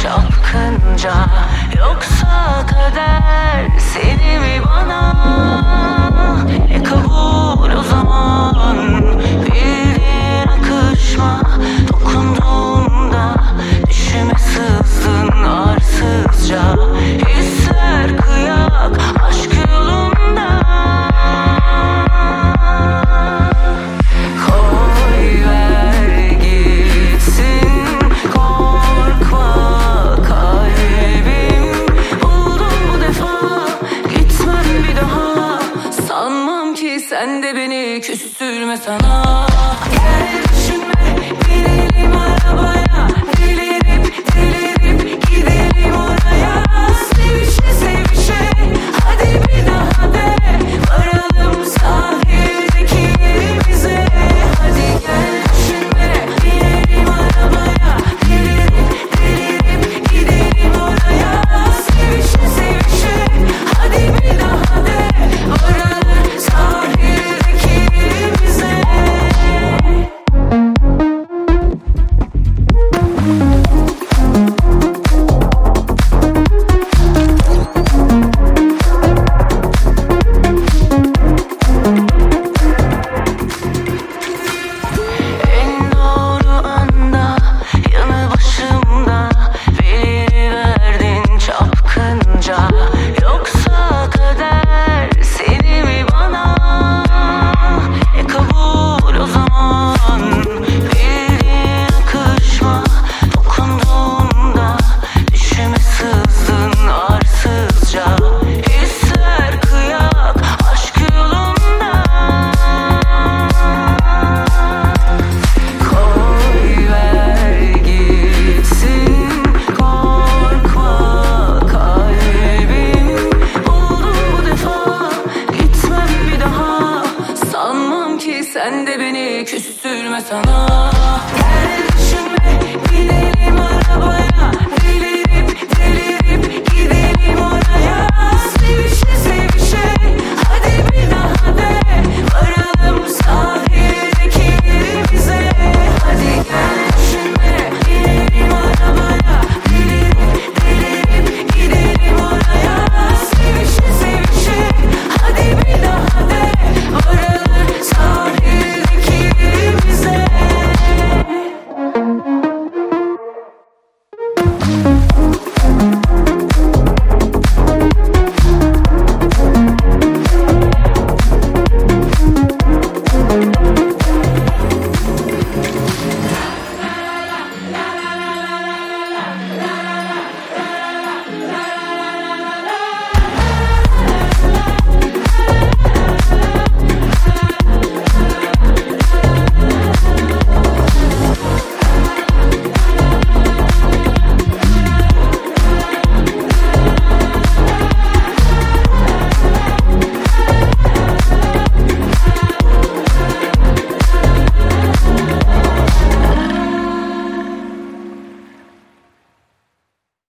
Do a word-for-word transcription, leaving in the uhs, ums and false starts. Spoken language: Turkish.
çapkınca. Yoksa kader seni mi bana? E kabul o zaman, bildiğin akışma. Dokunduğunda düşüme sızdın arsızca. Hisler kıyak aşk yolunda. Koy ver gitsin, korkma kalbim. Buldum bu defa, gitmem bir daha. Sanmam ki sen de beni küstürme sana. Gel düşünme, binelim arabaya. Delirip delirip gidelim oraya. Sevişe sevişe hadi bir daha de. Varalım sahildeki evimize. Hadi gel düşünme, binelim arabaya. Delirip delirip gidelim oraya. Sevişe sevişe hadi bir daha de. Varalım sahildeki evimize. En doğru anda, yanı başımda veriverdin çapkınca. Yoksa kader seni mi bana? E kabul o zaman, bildiğin akışma. Dokunduğunda düşüme sızdın arsızca. Hisler kıyak aşk yolunda. Koy ver gitsin, korkma kalbim. Buldum bu defa, gitmem bir daha. Sanmam ki sen de beni küstürme sana. Gel düşünme, binelim arabaya.